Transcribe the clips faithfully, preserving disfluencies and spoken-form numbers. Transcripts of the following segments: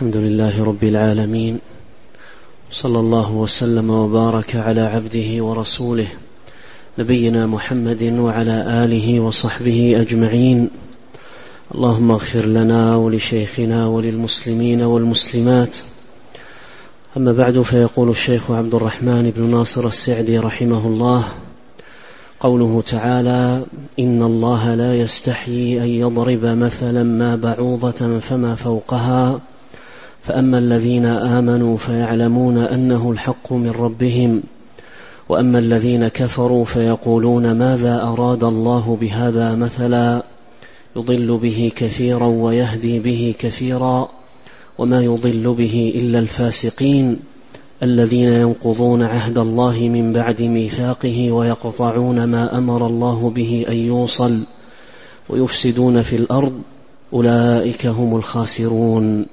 الحمد لله رب العالمين، صلى الله وسلم وبارك على عبده ورسوله نبينا محمد وعلى آله وصحبه أجمعين. اللهم اغفر لنا ولشيخنا وللمسلمين والمسلمات. أما بعد، فيقول الشيخ عبد الرحمن بن ناصر السعدي رحمه الله: قوله تعالى: إن الله لا يستحيي أن يضرب مثلا ما بعوضة فما فوقها فأما الذين آمنوا فيعلمون أنه الحق من ربهم وأما الذين كفروا فيقولون ماذا أراد الله بهذا مثلا يضل به كثيرا ويهدي به كثيرا وما يضل به إلا الفاسقين الذين ينقضون عهد الله من بعد ميثاقه ويقطعون ما أمر الله به أن يوصل ويفسدون في الأرض أولئك هم الخاسرون.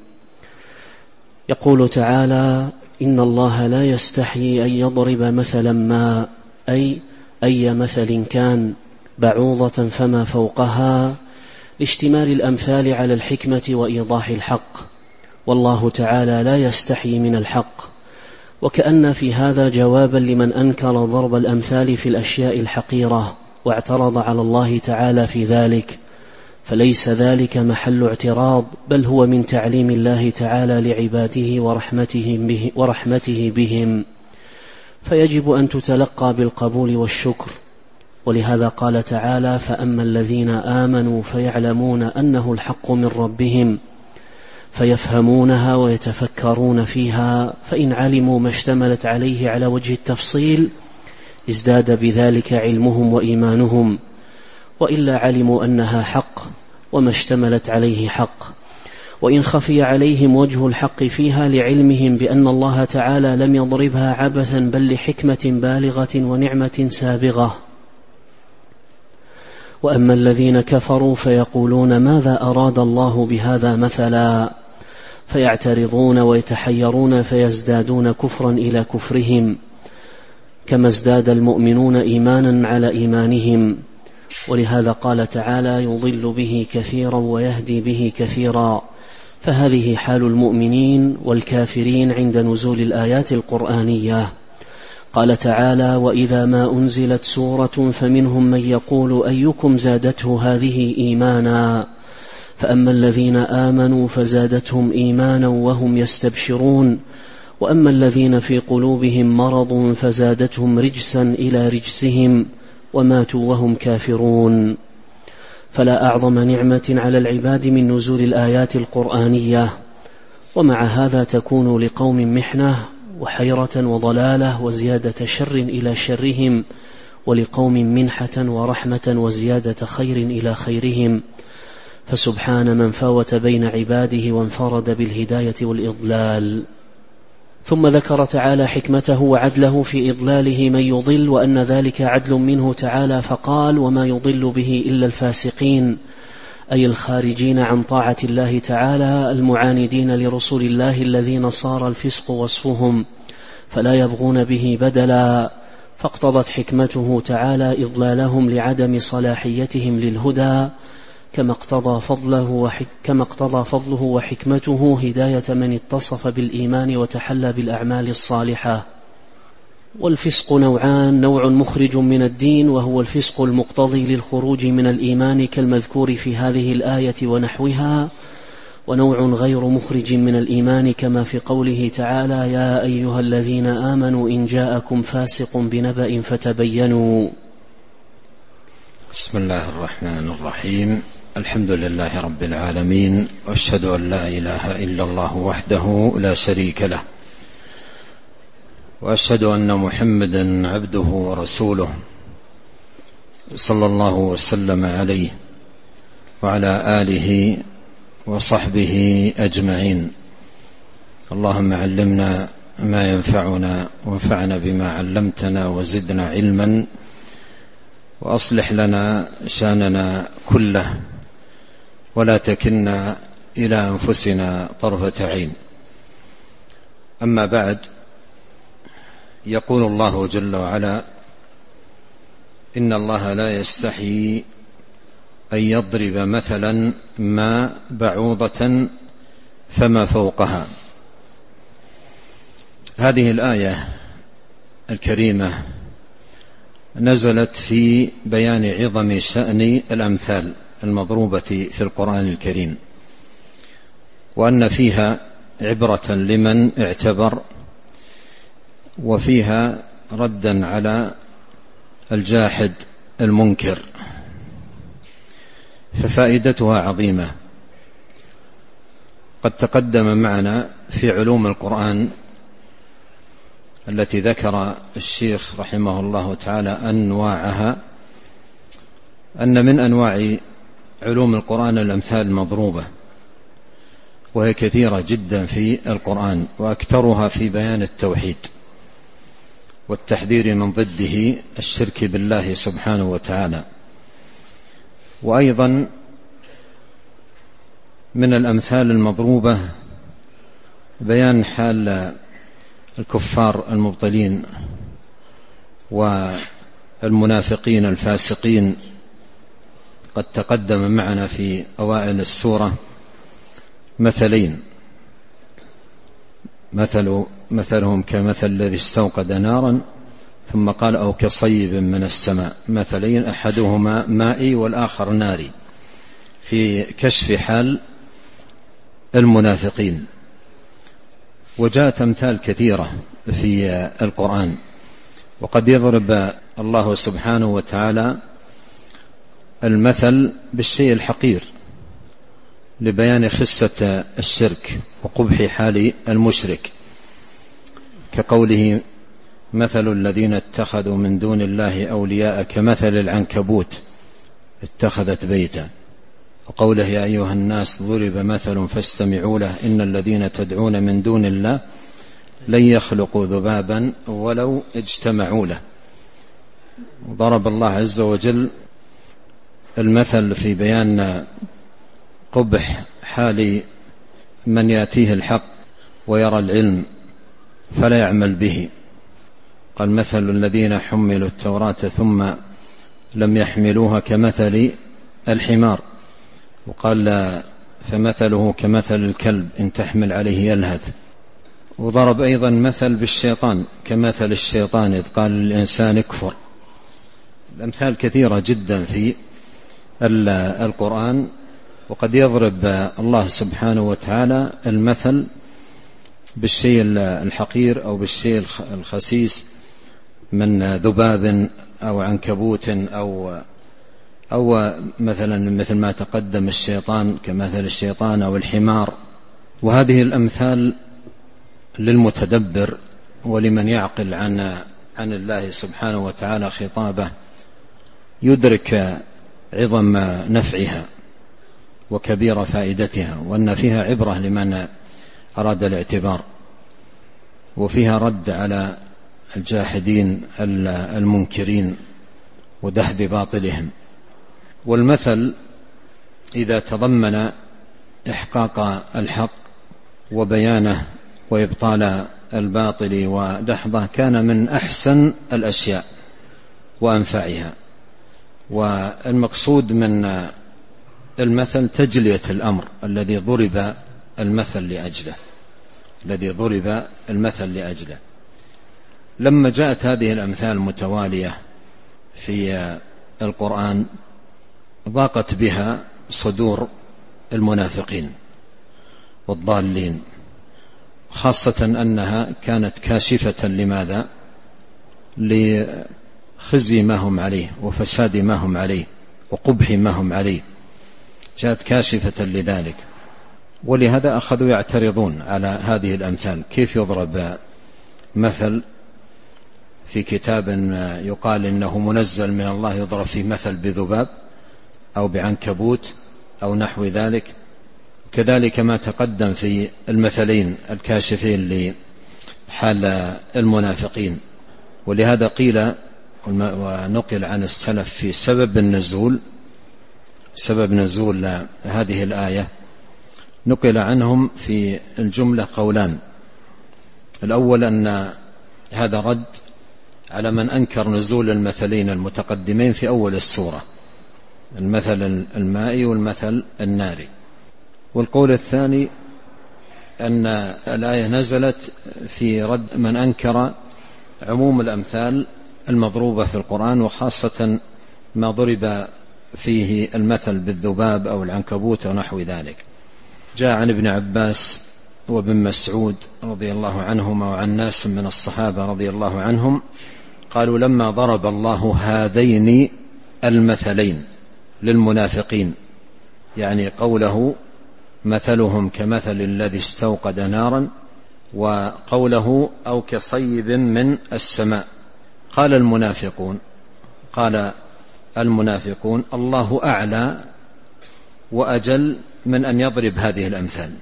يقول تعالى: إن الله لا يستحيي أن يضرب مثلا ما، أي أي مثل كان، بعوضة فما فوقها، لاشتمال الأمثال على الحكمة وإيضاح الحق، والله تعالى لا يستحيي من الحق. وكأن في هذا جوابا لمن أنكر ضرب الأمثال في الأشياء الحقيرة واعترض على الله تعالى في ذلك، فليس ذلك محل اعتراض، بل هو من تعليم الله تعالى لعباده ورحمته, به ورحمته بهم، فيجب أن تتلقى بالقبول والشكر. ولهذا قال تعالى: فأما الذين آمنوا فيعلمون أنه الحق من ربهم، فيفهمونها ويتفكرون فيها، فإن علموا ما اشتملت عليه على وجه التفصيل ازداد بذلك علمهم وإيمانهم، وإلا علموا أنها حق وما اشتملت عليه حق. وإن خفي عليهم وجه الحق فيها لعلمهم بأن الله تعالى لم يضربها عبثا بل لحكمة بالغة ونعمة سابغة. وأما الذين كفروا فيقولون ماذا أراد الله بهذا مثلا، فيعترضون ويتحيرون فيزدادون كفرا إلى كفرهم، كما ازداد المؤمنون إيمانا على إيمانهم. ولهذا قال تعالى: يضل به كثيرا ويهدي به كثيرا. فهذه حال المؤمنين والكافرين عند نزول الآيات القرآنية. قال تعالى: وإذا ما أنزلت سورة فمنهم من يقول أيكم زادته هذه إيمانا، فأما الذين آمنوا فزادتهم إيمانا وهم يستبشرون، وأما الذين في قلوبهم مرض فزادتهم رجسا إلى رجسهم وماتوا وهم كافرون. فلا أعظم نعمة على العباد من نزول الآيات القرآنية، ومع هذا تكون لقوم محنة وحيرة وضلالة وزيادة شر إلى شرهم، ولقوم منحة ورحمة وزيادة خير إلى خيرهم. فسبحان من فاوت بين عباده وانفرد بالهداية والإضلال. ثم ذكر تعالى حكمته وعدله في إضلاله من يضل، وأن ذلك عدل منه تعالى، فقال: وما يضل به إلا الفاسقين، أي الخارجين عن طاعة الله تعالى المعاندين لرسول الله الذين صار الفسق وصفهم فلا يبغون به بدلا. فاقتضت حكمته تعالى إضلالهم لعدم صلاحيتهم للهدى، كما اقتضى فضله, وحك كما اقتضى فضله وحكمته هداية من اتصف بالإيمان وتحلى بالأعمال الصالحة. والفسق نوعان: نوع مخرج من الدين وهو الفسق المقتضي للخروج من الإيمان كالمذكور في هذه الآية ونحوها، ونوع غير مخرج من الإيمان كما في قوله تعالى: يا أيها الذين آمنوا إن جاءكم فاسق بنبأ فتبينوا. بسم الله الرحمن الرحيم. الحمد لله رب العالمين، وأشهد أن لا إله إلا الله وحده لا شريك له، وأشهد أن محمدا عبده ورسوله صلى الله وسلم عليه وعلى آله وصحبه أجمعين. اللهم علمنا ما ينفعنا وانفعنا بما علمتنا وزدنا علما، وأصلح لنا شأننا كله ولا تكلنا إلى أنفسنا طرفة عين. أما بعد، يقول الله جل وعلا: إن الله لا يستحيي أن يضرب مثلا ما بعوضة فما فوقها. هذه الآية الكريمة نزلت في بيان عظم شأن الأمثال المضروبة في القرآن الكريم، وأن فيها عبرة لمن اعتبر، وفيها ردا على الجاحد المنكر، ففائدتها عظيمة. قد تقدم معنا في علوم القرآن التي ذكر الشيخ رحمه الله تعالى أنواعها، أن من أنواع علوم القرآن الأمثال المضروبة، وهي كثيرة جدا في القرآن، وأكثرها في بيان التوحيد والتحذير من ضده الشرك بالله سبحانه وتعالى. وأيضا من الأمثال المضروبة بيان حال الكفار المبطلين والمنافقين الفاسقين. قد تقدم معنا في أوائل السورة مثلين، مثل مثلهم كمثل الذي استوقد نارا ثم قال أو كصيب من السماء، مثلين أحدهما مائي والآخر ناري، في كشف حال المنافقين. وجاءت أمثال كثيرة في القرآن، وقد يضرب الله سبحانه وتعالى المثل بالشيء الحقير لبيان خسة الشرك وقبح حال المشرك، كقوله مثل الذين اتخذوا من دون الله أولياء كمثل العنكبوت اتخذت بيتا، وقوله يا أيها الناس ضرب مثل فاستمعوا له إن الذين تدعون من دون الله لن يخلقوا ذبابا ولو اجتمعوا له. ضرب الله عز وجل المثل في بيان قبح حال من يأتيه الحق ويرى العلم فلا يعمل به، قال مثل الذين حملوا التوراة ثم لم يحملوها كمثل الحمار، وقال فمثله كمثل الكلب إن تحمل عليه يلهث. وضرب أيضا مثل بالشيطان كمثل الشيطان إذ قال للإنسان اكفر. الأمثال كثيرة جدا في القرآن، وقد يضرب الله سبحانه وتعالى المثل بالشيء الحقير أو بالشيء الخسيس من ذباب أو عنكبوت أو أو مثلا مثل ما تقدم الشيطان كمثل الشيطان أو الحمار. وهذه الأمثال للمتدبر ولمن يعقل عن عن الله سبحانه وتعالى خطابه يدرك عظم نفعها وكبير فائدتها، وأن فيها عبرة لمن أراد الاعتبار، وفيها رد على الجاحدين المنكرين ودحض باطلهم. والمثل إذا تضمن إحقاق الحق وبيانه وإبطال الباطل ودحضه كان من أحسن الأشياء وأنفعها. والمقصود من المثل تجلية الأمر الذي ضرب المثل لأجله الذي ضرب المثل لأجله. لما جاءت هذه الأمثال المتوالية في القرآن ضاقت بها صدور المنافقين والضالين، خاصة أنها كانت كاشفة لماذا؟ لخزي ما هم عليه وفساد ما هم عليه وقبح ما هم عليه، جاءت كاشفة لذلك. ولهذا أخذوا يعترضون على هذه الأمثال، كيف يضرب مثل في كتاب يقال إنه منزل من الله يضرب فيه مثل بذباب أو بعنكبوت أو نحو ذلك. كذلك ما تقدم في المثلين الكاشفين لحال المنافقين. ولهذا قيل ونقل عن السلف في سبب النزول سبب نزول هذه الآية، نقل عنهم في الجملة قولان. الأول أن هذا رد على من أنكر نزول المثلين المتقدمين في أول السورة، المثل المائي والمثل الناري. والقول الثاني أن الآية نزلت في رد من أنكر عموم الأمثال المضروبة في القرآن، وخاصة ما ضرب فيه المثل بالذباب أو العنكبوت ونحو ذلك. جاء عن ابن عباس وابن مسعود رضي الله عنهما وعن ناس من الصحابة رضي الله عنهم قالوا لما ضرب الله هذين المثلين للمنافقين، يعني قوله مثلهم كمثل الذي استوقد نارا، وقوله أو كصيب من السماء، قال المنافقون قال المنافقون الله أعلى وأجل من أن يضرب هذه الأمثال،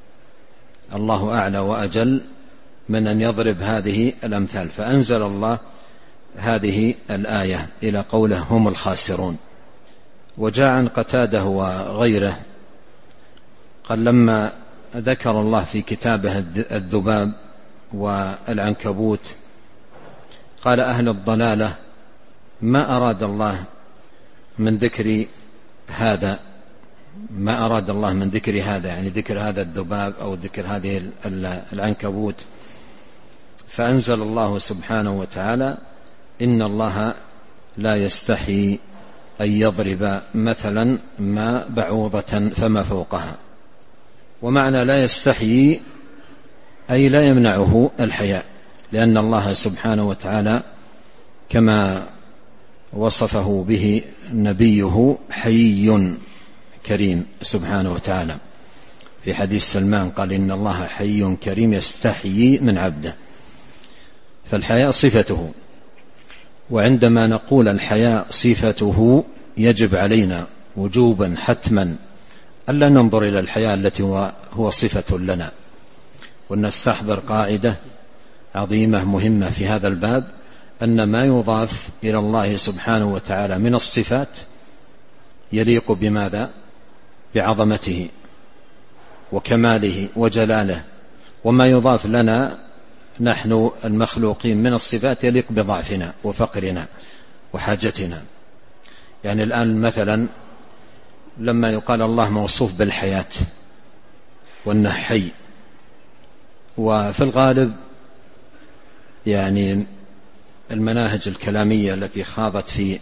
الله أعلى وأجل من أن يضرب هذه الأمثال، فأنزل الله هذه الآية إلى قوله هم الخاسرون. وجاء عن قتادة وغيره قال لما ذكر الله في كتابه الذباب والعنكبوت قال أهل الضلالة ما أراد الله من ذكر هذا ما أراد الله من ذكر هذا يعني ذكر هذا الذباب أو ذكر هذه العنكبوت، فأنزل الله سبحانه وتعالى إن الله لا يستحي أن يضرب مثلا ما بعوضة فما فوقها. ومعنى لا يستحي أي لا يمنعه الحياء، لأن الله سبحانه وتعالى كما وصفه به نبيه حيي كريم سبحانه وتعالى في حديث سلمان قال إن الله حي كريم يستحيي من عبده، فالحياء صفته. وعندما نقول الحياء صفته يجب علينا وجوبا حتما ألا ننظر إلى الحياء التي هو صفة لنا، ونستحضر قاعدة عظيمة مهمة في هذا الباب، أن ما يضاف إلى الله سبحانه وتعالى من الصفات يليق بماذا؟ بعظمته وكماله وجلاله، وما يضاف لنا نحن المخلوقين من الصفات يليق بضعفنا وفقرنا وحاجتنا. يعني الآن مثلا لما يقال الله موصوف بالحياة وأنه حي، وفي الغالب يعني المناهج الكلامية التي خاضت في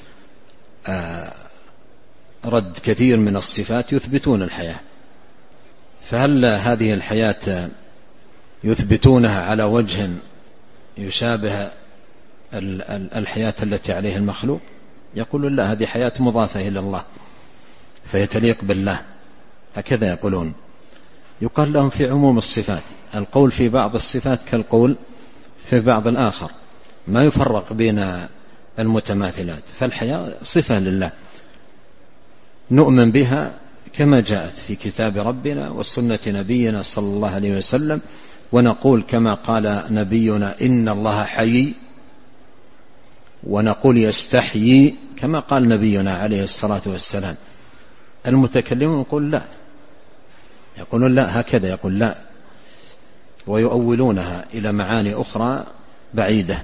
رد كثير من الصفات يثبتون الحياة، فهل هذه الحياة يثبتونها على وجه يشابه الحياة التي عليها المخلوق؟ يقولون لا، هذه حياة مضافة إلى الله فيتليق بالله، هكذا يقولون. يقال لهم في عموم الصفات، القول في بعض الصفات كالقول في بعض الآخر، ما يفرق بين المتماثلات، فالحياة صفة لله نؤمن بها كما جاءت في كتاب ربنا وسنة نبينا صلى الله عليه وسلم، ونقول كما قال نبينا إن الله حي، ونقول يستحيي كما قال نبينا عليه الصلاة والسلام. المتكلمون يقول لا، يقولون لا هكذا، يقول لا، ويؤولونها إلى معاني أخرى بعيدة.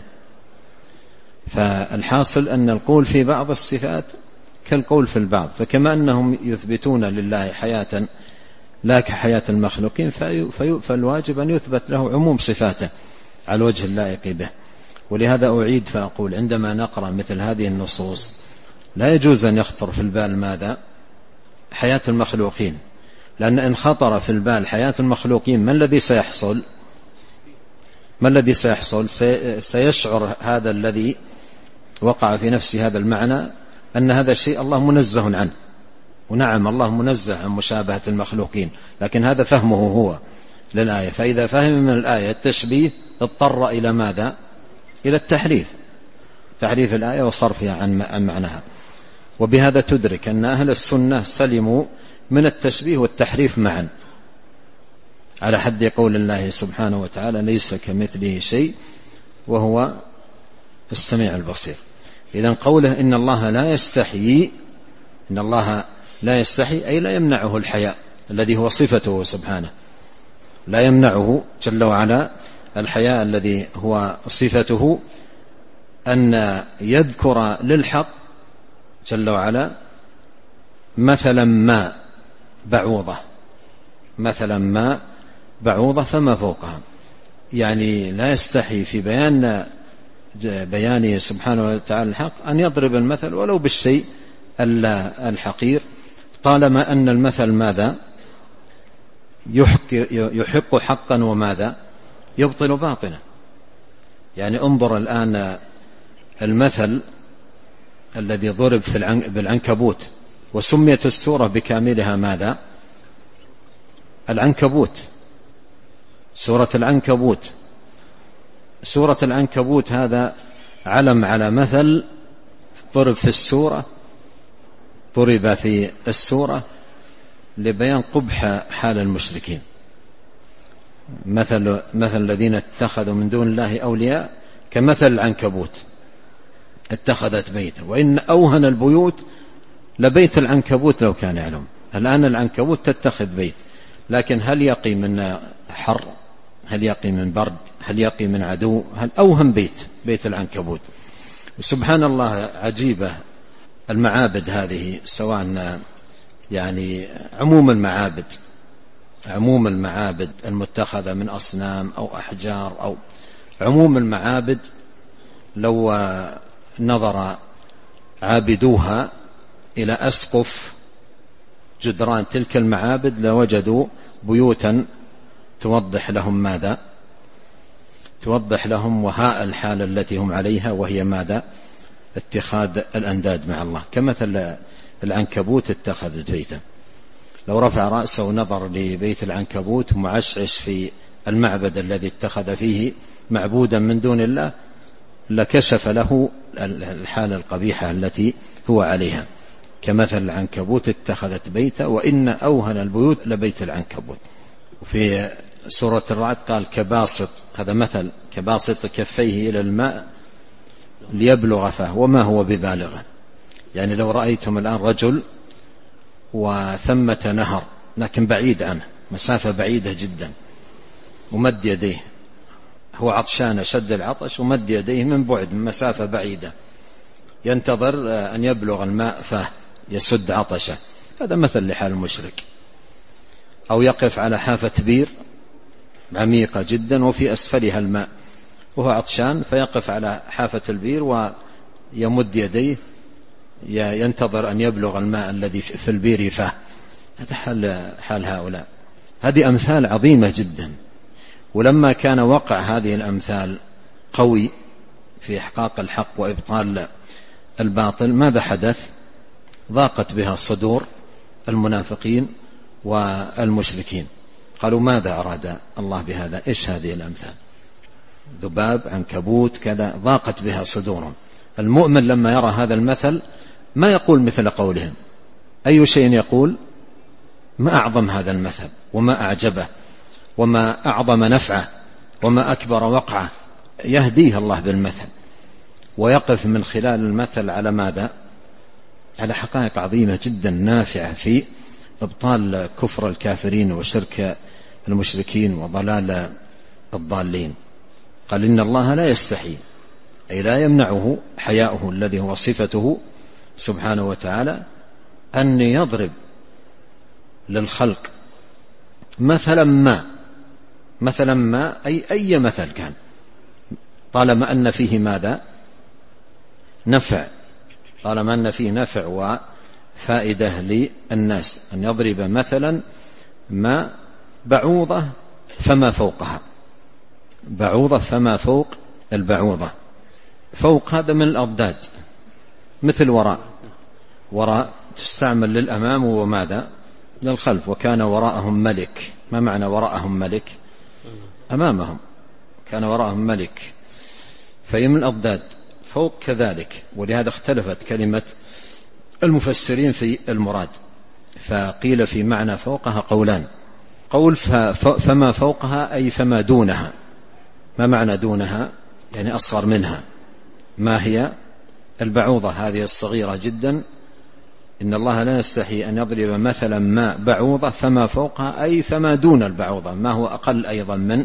فالحاصل أن القول في بعض الصفات كالقول في البعض، فكما أنهم يثبتون لله حياة لا كحياة المخلوقين، فالواجب أن يثبت له عموم صفاته على الوجه اللائق به. ولهذا أعيد فأقول عندما نقرأ مثل هذه النصوص لا يجوز أن يخطر في البال ماذا؟ حياة المخلوقين، لأن إن خطر في البال حياة المخلوقين ما الذي سيحصل؟ ما الذي سيحصل؟ سيشعر هذا الذي وقع في نفسه هذا المعنى أن هذا الشيء الله منزه عنه، ونعم الله منزه عن مشابهة المخلوقين، لكن هذا فهمه هو للآية، فإذا فهم من الآية التشبيه اضطر إلى ماذا؟ إلى التحريف، تحريف الآية وصرفها عن معناها. وبهذا تدرك أن أهل السنة سلموا من التشبيه والتحريف معا، على حد قول الله سبحانه وتعالى ليس كمثله شيء وهو السميع البصير. إذن قوله إن الله لا يستحي، إن الله لا يستحي أي لا يمنعه الحياء الذي هو صفته سبحانه، لا يمنعه جل وعلا الحياء الذي هو صفته، أن يذكر للحق جل وعلا مثلا ما بعوضة، مثلا ما بعوضة فما فوقها، يعني لا يستحي في بيان بيانه سبحانه وتعالى الحق أن يضرب المثل ولو بالشيء الحقير، طالما أن المثل ماذا يحق حقا وماذا يبطل باطلا. يعني انظر الآن المثل الذي ضرب في بالعنكبوت، وسميت السورة بكاملها ماذا؟ العنكبوت، سورة العنكبوت. سورة العنكبوت هذا علم على مثل ضرب في السورة، ضرب في السورة لبيان قبح حال المشركين. مثل مثل الذين اتخذوا من دون الله أولياء كمثل العنكبوت اتخذت بيتا وإن أوهن البيوت لبيت العنكبوت لو كان يعلم. الآن العنكبوت تتخذ بيت، لكن هل يقي من حر؟ هل يقي من برد؟ هل يقي من عدو؟ هل أوهن بيت بيت العنكبوت. وسبحان الله عجيبة المعابد هذه، سواء يعني عموم المعابد عموم المعابد المتخذة من أصنام أو أحجار أو عموم المعابد، لو نظر عابدوها إلى أسقف جدران تلك المعابد لوجدوا بيوتا توضح لهم ماذا؟ توضح لهم وهاء الحالة التي هم عليها، وهي ماذا؟ اتخاذ الأنداد مع الله، كمثل العنكبوت اتخذت بيتا. لو رفع رأسه ونظر لبيت العنكبوت معشعش في المعبد الذي اتخذ فيه معبودا من دون الله لكشف له الحالة القبيحة التي هو عليها، كمثل العنكبوت اتخذت بيتا وإن أوهن البيوت لبيت العنكبوت. وفي سورة الرعد قال كباسط، هذا مثل، كباسط كفيه إلى الماء ليبلغ فاه وما هو ببالغه. يعني لو رأيتم الآن رجل وثمة نهر لكن بعيد عنه، مسافة بعيدة جدا، ومد يديه، هو عطشان شد العطش ومد يديه من بعد من مسافة بعيدة ينتظر أن يبلغ الماء فاه يسد عطشه، هذا مثل لحال المشرك. أو يقف على حافة بير عميقة جدا وفي أسفلها الماء وهو عطشان، فيقف على حافة البير ويمد يديه ينتظر أن يبلغ الماء الذي في البير فاه. هذا حال, حال هؤلاء. هذه أمثال عظيمة جدا. ولما كان وقع هذه الأمثال قوي في إحقاق الحق وإبطال الباطل، ماذا حدث؟ ضاقت بها صدور المنافقين والمشركين، قالوا ماذا أراد الله بهذا؟ إيش هذه الأمثال؟ ذباب، عنكبوت، كذا، ضاقت بها صدورهم. المؤمن لما يرى هذا المثل ما يقول مثل قولهم، أي شيء يقول؟ ما أعظم هذا المثل وما أعجبه وما أعظم نفعه وما أكبر وقعه. يهديه الله بالمثل ويقف من خلال المثل على ماذا؟ على حقائق عظيمة جدا نافعة في إبطال كفر الكافرين وشرك المشركين وضلال الضالين. قال إن الله لا يستحي، أي لا يمنعه حياؤه الذي هو صفته سبحانه وتعالى، أن يضرب للخلق مثلا ما مثلا ما أي أي مثل كان، طالما أن فيه ماذا؟ نفع، طالما أن فيه نفع وفائدة للناس، أن يضرب مثلا ما بعوضة فما فوقها، بعوضة فما فوق البعوضة. فوق هذا من الأضداد، مثل وراء، وراء تستعمل للأمام وماذا؟ للخلف. وكان وراءهم ملك، ما معنى وراءهم ملك؟ أمامهم كان وراءهم ملك، فهي من الأضداد. فوق كذلك، ولهذا اختلفت كلمة المفسرين في المراد، فقيل في معنى فوقها قولان. قول فما فوقها أي فما دونها. ما معنى دونها؟ يعني أصغر منها. ما هي؟ البعوضة هذه الصغيرة جدا. إن الله لا يستحي أن يضرب مثلا ما بعوضة فما فوقها أي فما دون البعوضة، ما هو أقل أيضا من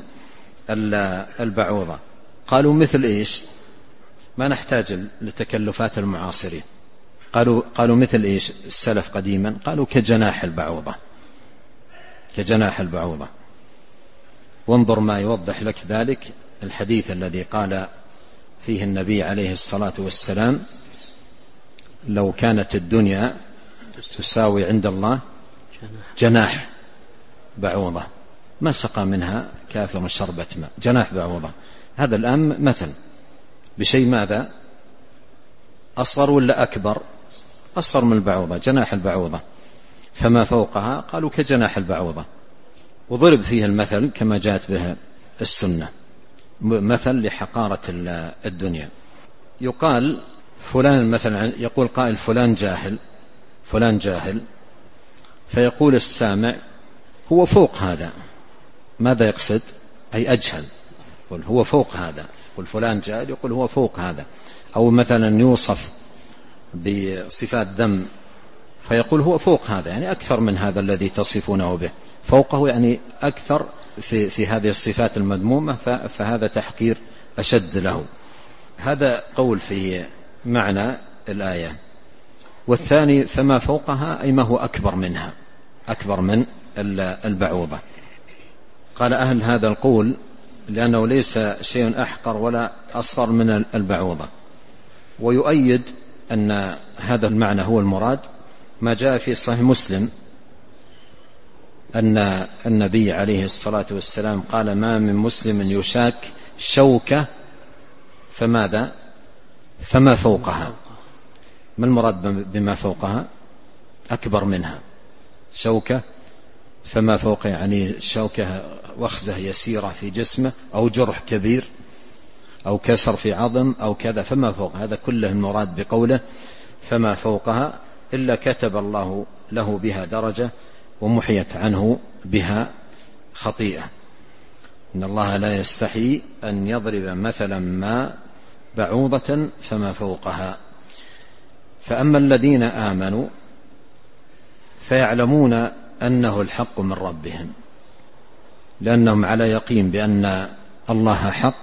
البعوضة. قالوا مثل إيش؟ ما نحتاج لتكلفات المعاصرين. قالوا قالوا مثل إيش السلف قديما؟ قالوا كجناح البعوضة، كجناح البعوضة. وانظر ما يوضح لك ذلك الحديث الذي قال فيه النبي عليه الصلاة والسلام: لو كانت الدنيا تساوي عند الله جناح بعوضة ما سقى منها كافر شربة ماء. جناح بعوضة، هذا الآن مثل بشيء ماذا؟ أصغر ولا أكبر؟ أصغر من البعوضة، جناح البعوضة، فما فوقها قالوا كجناح البعوضة. وضرب فيه المثل كما جاءت به السنة، مثل لحقارة الدنيا. يقال فلان مثلا، يقول قائل فلان جاهل، فلان جاهل، فيقول السامع هو فوق هذا. ماذا يقصد؟ أي أجهل، يقول هو فوق هذا. يقول فلان جاهل، يقول هو فوق هذا. أو مثلا يوصف بصفات ذم فيقول هو فوق هذا، يعني أكثر من هذا الذي تصفونه به. فوقه يعني أكثر في, في هذه الصفات المذمومة، فهذا تحقير أشد له. هذا قول في معنى الآية. والثاني فما فوقها أي ما هو أكبر منها، أكبر من البعوضة. قال أهل هذا القول لأنه ليس شيء أحقر ولا أصغر من البعوضة. ويؤيد أن هذا المعنى هو المراد ما جاء في صحيح مسلم أن النبي عليه الصلاة والسلام قال: ما من مسلم يشاك شوكة فماذا؟ فما فوقها. ما المراد بما فوقها؟ أكبر منها. شوكة فما فوق يعني شوكة وخزة يسيرة في جسمه، أو جرح كبير، أو كسر في عظم، أو كذا، فما فوق. هذا كله المراد بقوله فما فوقها، إلا كتب الله له بها درجة ومحيت عنه بها خطيئة. إن الله لا يستحي أن يضرب مثلا ما بعوضة فما فوقها. فأما الذين آمنوا فيعلمون أنه الحق من ربهم، لأنهم على يقين بأن الله حق،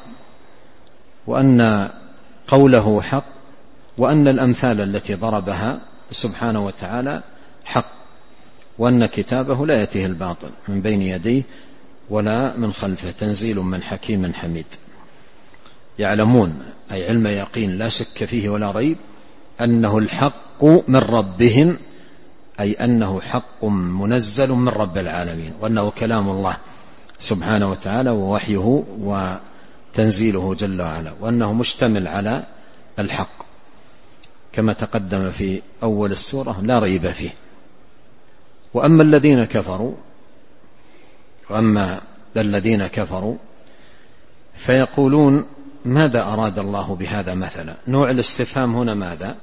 وأن قوله حق، وأن الأمثال التي ضربها سبحانه وتعالى حق، وأن كتابه لا يأتيه الباطل من بين يديه ولا من خلفه، تنزيل من حكيم حميد. يعلمون أي علم يقين لا شك فيه ولا ريب أنه الحق من ربهم، أي أنه حق منزل من رب العالمين، وأنه كلام الله سبحانه وتعالى ووحيه وتنزيله جل وعلا، وأنه مشتمل على الحق كما تقدم في أول السورة لا ريب فيه. وأما الذين كفروا وأما الذين كفروا فيقولون ماذا أراد الله بهذا مثلا. نوع الاستفهام هنا ماذا؟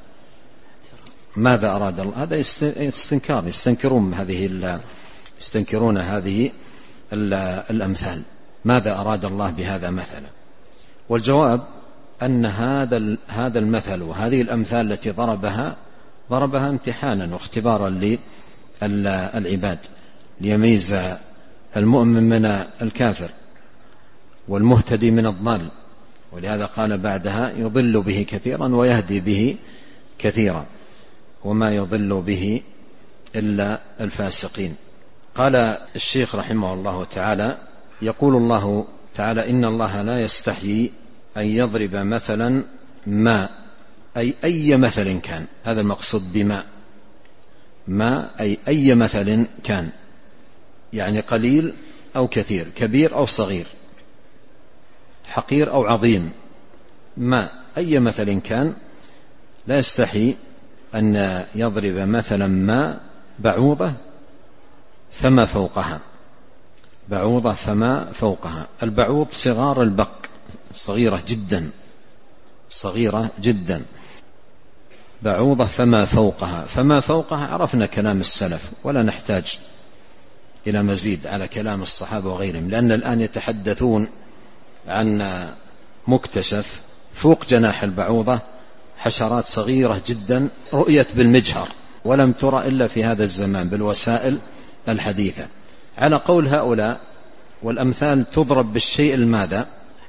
ماذا أراد الله؟ هذا استنكار، يستنكرون هذه يستنكرون هذه الأمثال. ماذا أراد الله بهذا مثلا؟ والجواب أن هذا هذا المثل وهذه الأمثال التي ضربها ضربها امتحانا واختبارا للعباد، ليميز المؤمن من الكافر والمهتدي من الضال. ولهذا قال بعدها يضل به كثيرا ويهدي به كثيرا، وما يضل به إلا الفاسقين. قال الشيخ رحمه الله تعالى: يقول الله تعالى: إن الله لا يستحيي أن يضرب مثلا ما، أي أي مثل كان. هذا المقصود بما، ما أي أي مثل كان، يعني قليل أو كثير، كبير أو صغير، حقير أو عظيم. ما أي مثل كان لا يستحي أن يضرب مثلا ما بعوضة فما فوقها. بعوضة فما فوقها. البعوض صغار البق، صغيرة جدا، صغيرة جدا. بعوضة فما فوقها. فما فوقها عرفنا كلام السلف ولا نحتاج إلى مزيد على كلام الصحابة وغيرهم، لأن الآن يتحدثون عن مكتشف فوق جناح البعوضة، حشرات صغيرة جدا رؤيت بالمجهر ولم ترى إلا في هذا الزمان بالوسائل الحديثة. على قول هؤلاء، والأمثال تضرب بالشيء الماذا؟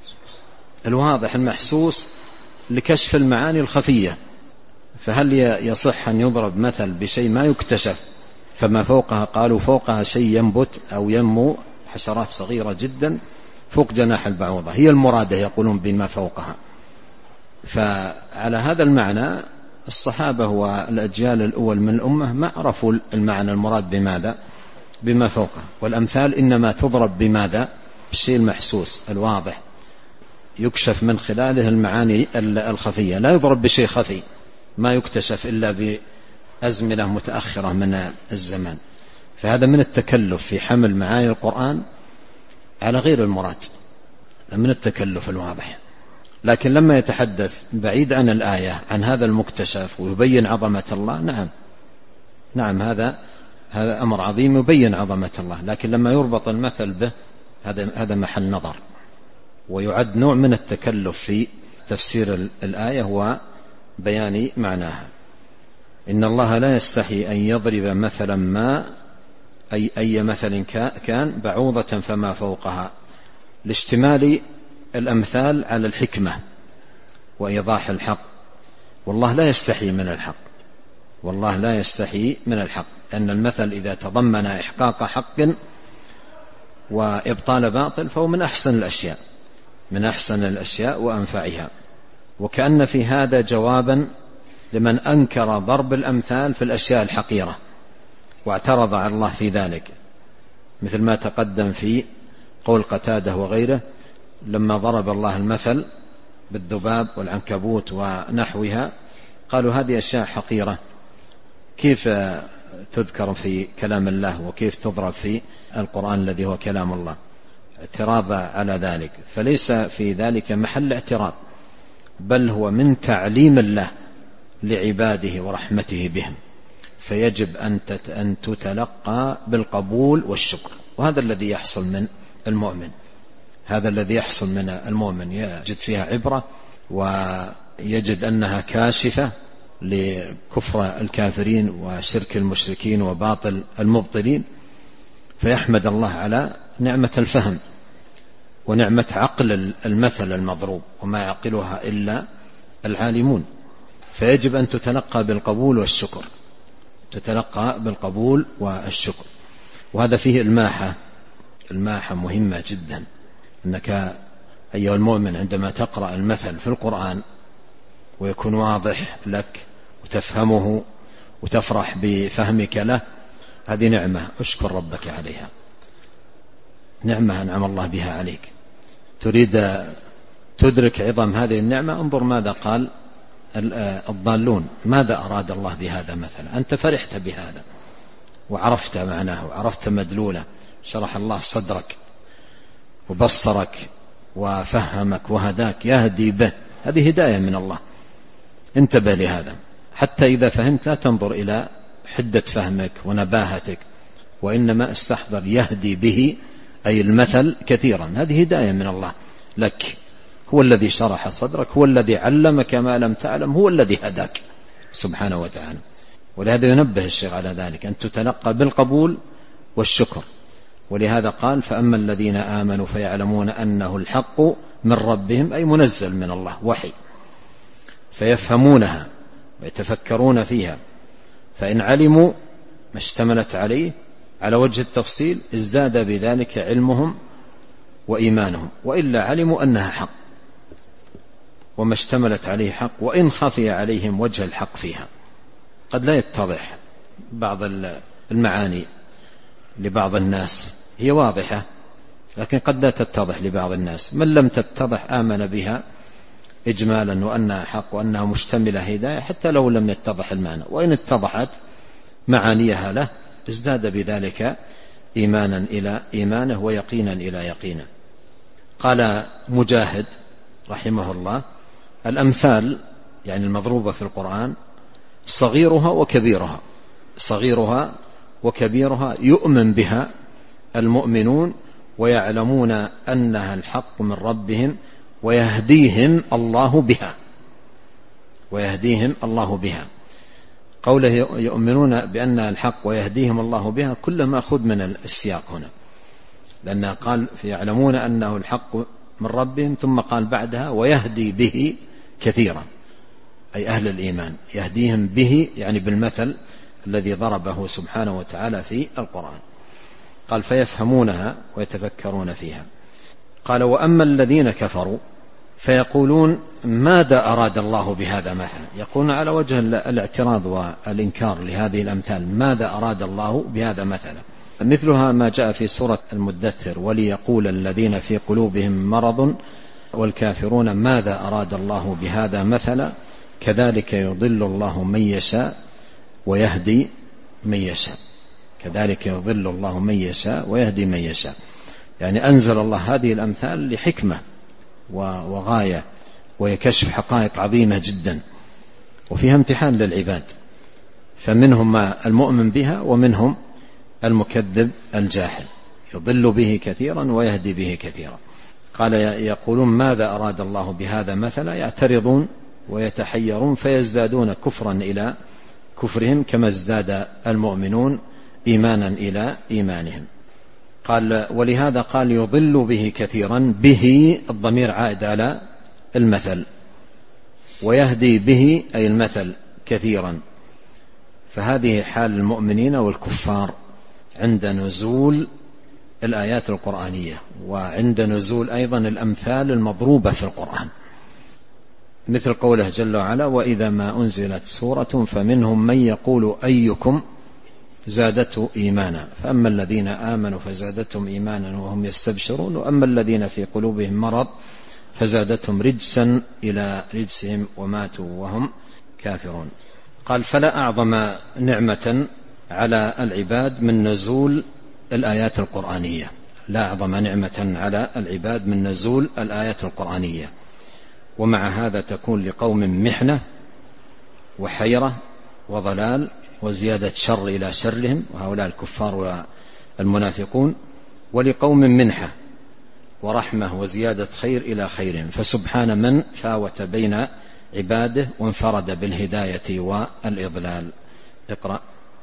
الواضح المحسوس لكشف المعاني الخفية. فهل يصح أن يضرب مثل بشيء ما يكتشف؟ فما فوقها قالوا فوقها شيء ينبت أو ينمو، حشرات صغيرة جدا فوق جناح البعوضة، هي المرادة يقولون بما فوقها. فعلى هذا المعنى الصحابة والأجيال الأول من الأمة ما عرفوا المعنى المراد بماذا؟ بما فوقها. والأمثال إنما تضرب بماذا؟ بالشيء المحسوس الواضح يكشف من خلاله المعاني الخفية، لا يضرب بشيء خفي ما يكتشف إلا بأزمنة متأخرة من الزمان. فهذا من التكلف في حمل معاني القرآن على غير المراد، من التكلف الواضح. لكن لما يتحدث بعيد عن الآية عن هذا المكتشف ويبين عظمة الله، نعم نعم هذا هذا أمر عظيم يبين عظمة الله، لكن لما يربط المثل به هذا هذا محل نظر، ويعد نوع من التكلف في تفسير الآية وبيان معناها. إن الله لا يستحي أن يضرب مثلا ما أي أي مثل كان بعوضة فما فوقها، لاشتمال الأمثال على الحكمة وإيضاح الحق. والله لا يستحي من الحق، والله لا يستحي من الحق، أن المثل إذا تضمن إحقاق حق وإبطال باطل فهو من أحسن الأشياء، من أحسن الأشياء وأنفعها. وكأن في هذا جوابا لمن أنكر ضرب الأمثال في الأشياء الحقيرة واعترض على الله في ذلك، مثل ما تقدم في قول قتادة وغيره لما ضرب الله المثل بالذباب والعنكبوت ونحوها، قالوا هذه أشياء حقيرة كيف تذكر في كلام الله وكيف تضرب في القرآن الذي هو كلام الله، اعتراض على ذلك. فليس في ذلك محل اعتراض، بل هو من تعليم الله لعباده ورحمته بهم، فيجب أن تتلقى بالقبول والشكر. وهذا الذي يحصل من المؤمن، هذا الذي يحصل من المؤمن، يجد فيها عبرة ويجد أنها كاشفة لكفر الكافرين وشرك المشركين وباطل المبطلين، فيحمد الله على نعمة الفهم ونعمة عقل المثل المضروب، وما يعقلها إلا العالمون. فيجب أن تتلقى بالقبول والشكر، تتلقى بالقبول والشكر. وهذا فيه الماحة، الماحة مهمة جدا، أنك أيها المؤمن عندما تقرأ المثل في القرآن ويكون واضح لك وتفهمه وتفرح بفهمك له، هذه نعمة اشكر ربك عليها، نعمة أنعم الله بها عليك. تريد تدرك عظم هذه النعمة، انظر ماذا قال الضالون، ماذا أراد الله بهذا مثلا. أنت فرحت بهذا وعرفت معناه وعرفت مدلوله، شرح الله صدرك وبصرك وفهمك وهداك، يهدي به، هذه هداية من الله. انتبه لهذا، حتى إذا فهمت لا تنظر إلى حدة فهمك ونباهتك، وإنما استحضر يهدي به أي المثل كثيرا، هذه هداية من الله لك. هو الذي شرح صدرك، هو الذي علمك ما لم تعلم، هو الذي هداك سبحانه وتعالى. ولهذا ينبه الشيخ على ذلك، أن تتلقى بالقبول والشكر. ولهذا قال فأما الذين آمنوا فيعلمون أنه الحق من ربهم، أي منزل من الله وحي، فيفهمونها ويتفكرون فيها، فإن علموا ما اشتملت عليه على وجه التفصيل ازداد بذلك علمهم وإيمانهم، وإلا علموا أنها حق وما اشتملت عليه حق، وإن خفي عليهم وجه الحق فيها. قد لا يتضح بعض المعاني لبعض الناس، هي واضحة لكن قد لا تتضح لبعض الناس. من لم تتضح آمن بها إجمالا وأنها حق وأنها مشتملة هداية، حتى لو لم يتضح المعنى، وإن اتضحت معانيها له ازداد بذلك إيمانا إلى إيمانه ويقينا إلى يقينه. قال مجاهد رحمه الله الأمثال يعني المضروبة في القرآن صغيرها وكبيرها، صغيرها وكبيرها يؤمن بها المؤمنون ويعلمون أنها الحق من ربهم ويهديهم الله بها، ويهديهم الله بها. قوله يؤمنون بأنها الحق ويهديهم الله بها كل ما أخذ من السياق هنا، لأنه قال يعلمون أنه الحق من ربهم، ثم قال بعدها ويهدي به كثيرا، أي أهل الإيمان يهديهم به، يعني بالمثل الذي ضربه سبحانه وتعالى في القرآن. قال فيفهمونها ويتفكرون فيها. قال وأما الذين كفروا فيقولون ماذا أراد الله بهذا مثلا، يقولون على وجه الاعتراض والإنكار لهذه الأمثال، ماذا أراد الله بهذا مثلا. مثلها ما جاء في سورة المدثر وليقول الذين في قلوبهم مرض والكافرون ماذا أراد الله بهذا مثلا كذلك يضل الله من يشاء ويهدي من يشاء. كذلك يضل الله من يشاء ويهدي من يشاء، يعني أنزل الله هذه الأمثال لحكمة وغاية ويكشف حقائق عظيمة جدا وفيها امتحان للعباد، فمنهم المؤمن بها ومنهم المكذب الجاحد، يضل به كثيرا ويهدي به كثيرا. قال يقولون ماذا أراد الله بهذا مثلا، يعترضون ويتحيرون فيزدادون كفرا إلى كفرهم كما ازداد المؤمنون إيمانا إلى إيمانهم. قال ولهذا قال يضل به كثيرا، به الضمير عائد على المثل، ويهدي به أي المثل كثيرا، فهذه حال المؤمنين والكفار عند نزول الآيات القرآنية وعند نزول أيضا الأمثال المضروبة في القرآن، مثل قوله جل وعلا وإذا ما أنزلت سورة فمنهم من يقول أيكم زادته إيمانا، فأما الذين آمنوا فزادتهم إيمانا وهم يستبشرون، وأما الذين في قلوبهم مرض فزادتهم رجسا إلى رجسهم وماتوا وهم كافرون. قال فلا أعظم نعمة على العباد من نزول الآيات القرآنية، لا أعظم نعمة على العباد من نزول الآيات القرآنية، ومع هذا تكون لقوم محنة وحيرة وضلال وزيادة شر إلى شرهم، وهؤلاء الكفار والمنافقون، ولقوم منحة ورحمة وزيادة خير إلى خيرهم، فسبحان من فاوت بين عباده وانفرد بالهداية والإضلال. اقرأ.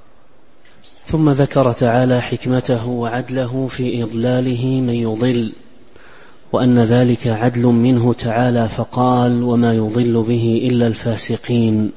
ثم ذكر تعالى حكمته وعدله في إضلاله من يضل، وأن ذلك عدل منه تعالى، فقال وما يضل به إلا الفاسقين،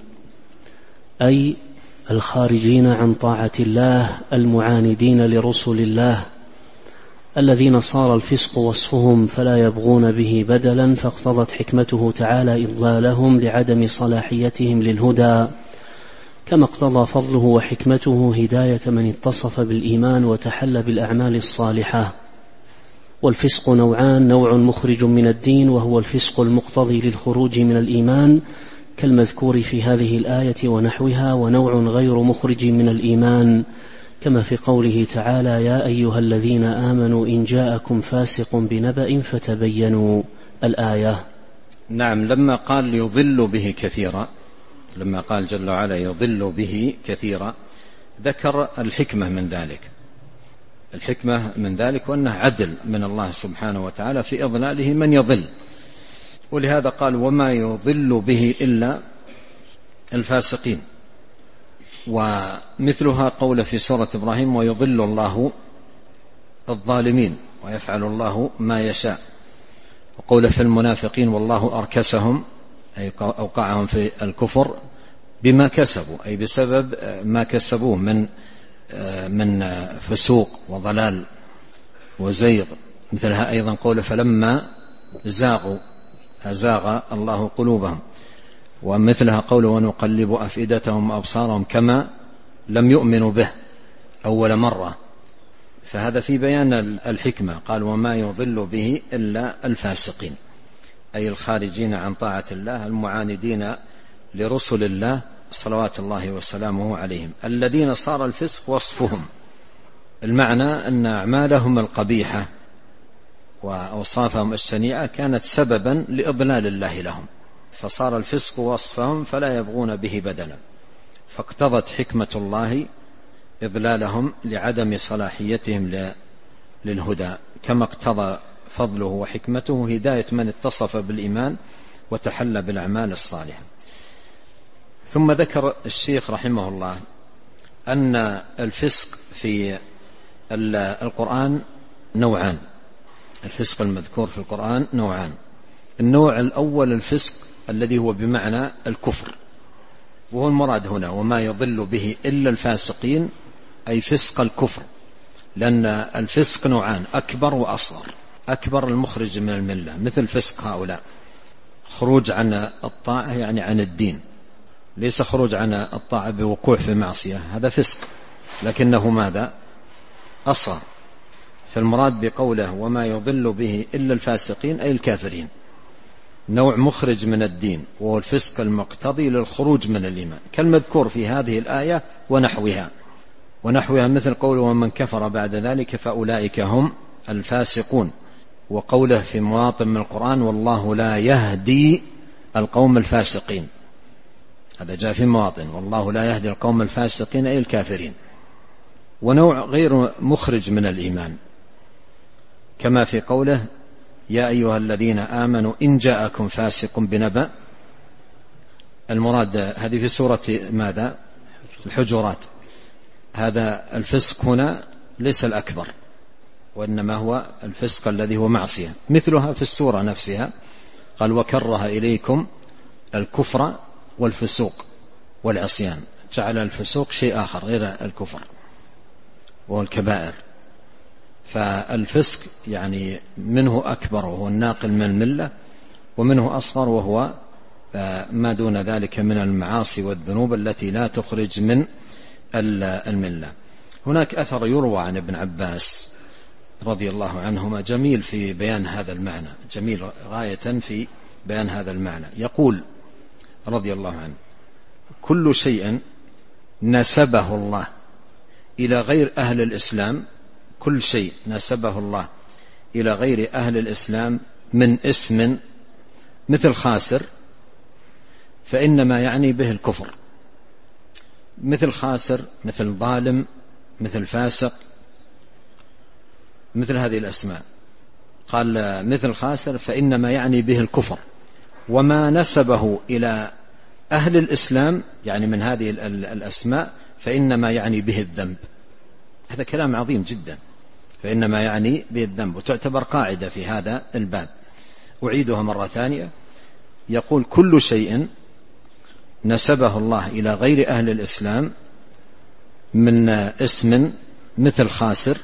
أي الخارجين عن طاعة الله المعاندين لرسل الله، الذين صار الفسق وصفهم فلا يبغون به بدلا، فاقتضت حكمته تعالى إضلالهم لعدم صلاحيتهم للهدى، كما اقتضى فضله وحكمته هداية من اتصف بالإيمان وتحل بالأعمال الصالحة. والفسق نوعان، نوع مخرج من الدين وهو الفسق المقتضي للخروج من الإيمان كالمذكور في هذه الآية ونحوها، ونوع غير مخرج من الإيمان كما في قوله تعالى يا أيها الذين آمنوا إن جاءكم فاسق بنبأ فتبينوا الآية. نعم، لما قال يضل به كثيرا، لما قال جل وعلا يضل به كثيرا، ذكر الحكمة من ذلك، الحكمة من ذلك وأنه عدل من الله سبحانه وتعالى في إضلاله من يضل، ولهذا قال وما يضل به إلا الفاسقين. ومثلها قول في سورة إبراهيم ويضل الله الظالمين ويفعل الله ما يشاء، وقول في المنافقين والله أركسهم أي أوقعهم في الكفر بما كسبوا، أي بسبب ما كسبوه من من فسوق وضلال وزيغ. مثلها أيضا قول فلما زاغوا أزاغ الله قلوبهم، ومثلها قول ونقلب أفئدتهم وأبصارهم كما لم يؤمنوا به أول مرة، فهذا في بيان الحكمة. قال وما يضل به إلا الفاسقين، أي الخارجين عن طاعة الله المعاندين لرسل الله صلوات الله وسلامه عليهم، الذين صار الفسق وصفهم، المعنى أن أعمالهم القبيحة وأوصافهم الشنيعة كانت سببا لإضلال الله لهم، فصار الفسق وصفهم فلا يبغون به بدلا، فاقتضت حكمة الله إضلالهم لعدم صلاحيتهم للهدى، كما اقتضى فضله وحكمته هداية من اتصف بالإيمان وتحلى بالأعمال الصالحة. ثم ذكر الشيخ رحمه الله أن الفسق في القرآن نوعان، الفسق المذكور في القرآن نوعان. النوع الأول الفسق الذي هو بمعنى الكفر، وهو المراد هنا وما يضل به إلا الفاسقين، أي فسق الكفر، لأن الفسق نوعان أكبر وأصغر. أكبر المخرج من الملة، مثل فسق هؤلاء، خروج عن الطاعة يعني عن الدين، ليس خروج عن الطاعة بوقوع في معصية، هذا فسق لكنه ماذا؟ أصغر. فالمراد بقوله وما يضل به إلا الفاسقين أي الكافرين، نوع مخرج من الدين، وهو الفسق المقتضي للخروج من الإيمان، كالمذكور في هذه الآية ونحوها ونحوها مثل قوله ومن كفر بعد ذلك فأولئك هم الفاسقون، وقوله في مواطن من القرآن والله لا يهدي القوم الفاسقين، هذا جاء في مواطن، والله لا يهدي القوم الفاسقين أي الكافرين. ونوع غير مخرج من الإيمان كما في قوله يا أيها الذين آمنوا إن جاءكم فاسق بنبأ، المراد هذه في سورة ماذا؟ الحجرات. هذا الفسق هنا ليس الأكبر، وإنما هو الفسق الذي هو معصية، مثلها في السورة نفسها قال وكره إليكم الكفر والفسوق والعصيان، جعل الفسوق شيء آخر غير الكفر وهو الكبائر. فالفسق يعني منه أكبر وهو الناقل من الملة، ومنه أصغر وهو ما دون ذلك من المعاصي والذنوب التي لا تخرج من الملة. هناك أثر يروى عن ابن عباس رضي الله عنهما جميل في بيان هذا المعنى، جميل غاية في بيان هذا المعنى. يقول رضي الله عنه كل شيء نسبه الله إلى غير أهل الإسلام، كل شيء نسبه الله إلى غير أهل الإسلام من اسم مثل خاسر فإنما يعني به الكفر، مثل خاسر، مثل ظالم، مثل فاسق، مثل هذه الأسماء. قال مثل خاسر فإنما يعني به الكفر، وما نسبه إلى أهل الإسلام يعني من هذه الأسماء فإنما يعني به الذنب. هذا كلام عظيم جدا، فإنما يعني به الذنب، وتعتبر قاعدة في هذا الباب. أعيدها مرة ثانية، يقول كل شيء نسبه الله إلى غير أهل الإسلام من اسم مثل خاسر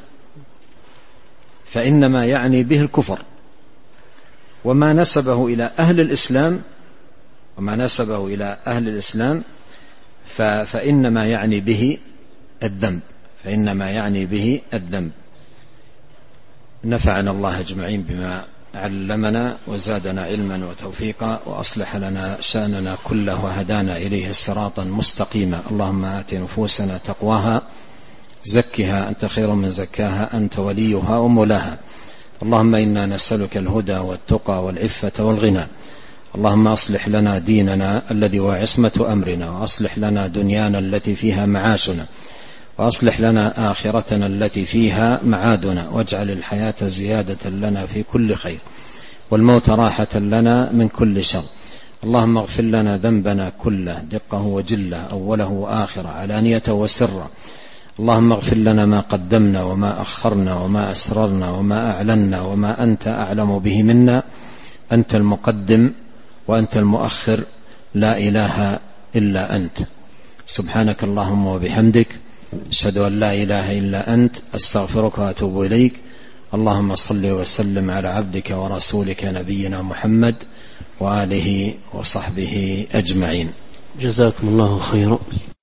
فإنما يعني به الكفر، وما نسبه إلى أهل الإسلام وما نسبه إلى أهل الإسلام فإنما يعني به الذنب، فإنما يعني به الذنب. نفعنا الله أجمعين بما علمنا وزادنا علما وتوفيقا، وأصلح لنا شأننا كله وهدانا إليه صراطا مستقيما. اللهم آت نفوسنا تقواها زكها أنت خير من زكاها أنت وليها ومولاها. اللهم إنا نسألك الهدى والتقى والعفة والغنى. اللهم أصلح لنا ديننا الذي هو عصمة أمرنا، وأصلح لنا دنيانا التي فيها معاشنا، وأصلح لنا آخرتنا التي فيها معادنا، واجعل الحياة زيادة لنا في كل خير، والموت راحة لنا من كل شر. اللهم اغفر لنا ذنبنا كله دقه وجله، أوله وآخره، علانيته وسره. اللهم اغفر لنا ما قدمنا وما أخرنا وما أسررنا وما أعلنا وما أنت أعلم به منا. أنت المقدم وأنت المؤخر، لا إله إلا أنت. سبحانك اللهم وبحمدك، أشهد أن لا إله إلا أنت، أستغفرك وأتوب إليك. اللهم صل وسلم على عبدك ورسولك نبينا محمد وآله وصحبه أجمعين. جزاكم الله خيرا.